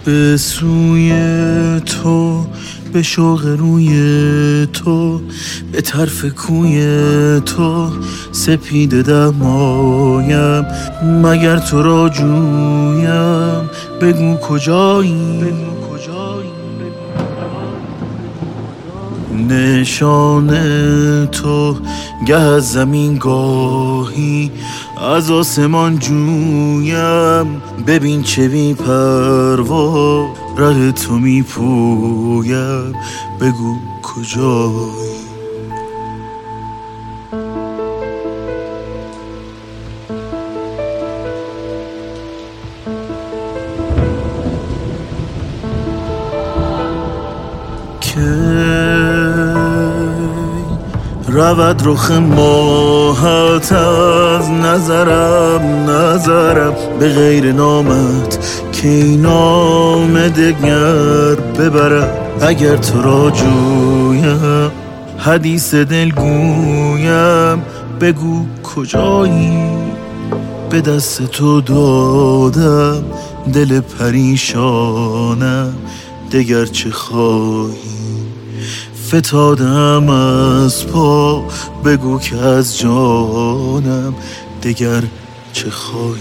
به سوی تو، به شوق روی تو، به طرف کوی تو سپیده دمایم. مگر تو را جویم بگو کجایی؟ نشان تو گه از زمین گاهی از آسمان جویم. ببین چه بی پروا ره تو می پویم، بگو کجایی؟ رود رخ ماهت از نظرم به غیر نامت که این نام دگر ببرم. اگر تو را جویم حدیث دل گویم، بگو کجایی؟ به دست تو دادم دل پریشانم، دگر چه خواهی؟ فتادم از پا، بگو که از جانم دگر چه خواهی؟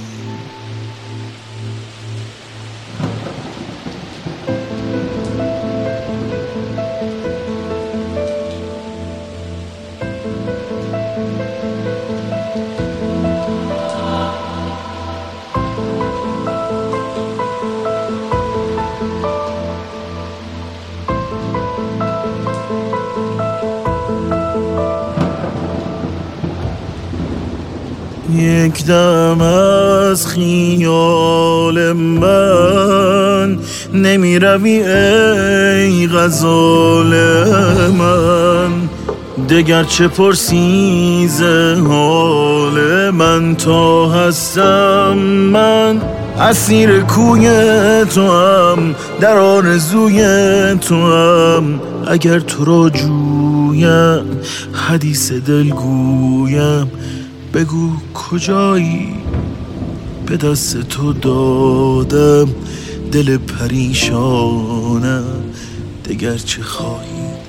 یک دم از خیال من نمی روی ای غزال من. دگر چه پرسی ز حال من؟ تا هستم من اسیر کوی تو هم، در آرزوی تو هم. اگر تو را جویم حدیث دل گویم، بگو کجایی؟ به دست تو دادم دل پریشانم، دگر چه خواهی؟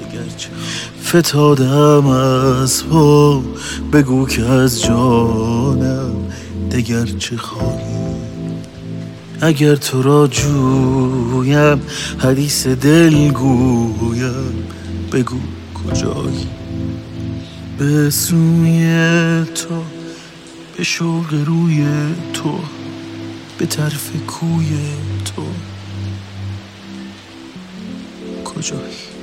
فتادم از پا، بگو که از جانم دگر چه خواهی؟ اگر تو را جویم حدیث دل گویم، بگو کجایی؟ به سوی تو، به شوق روی تو، به طرف کوی تو، کجایی؟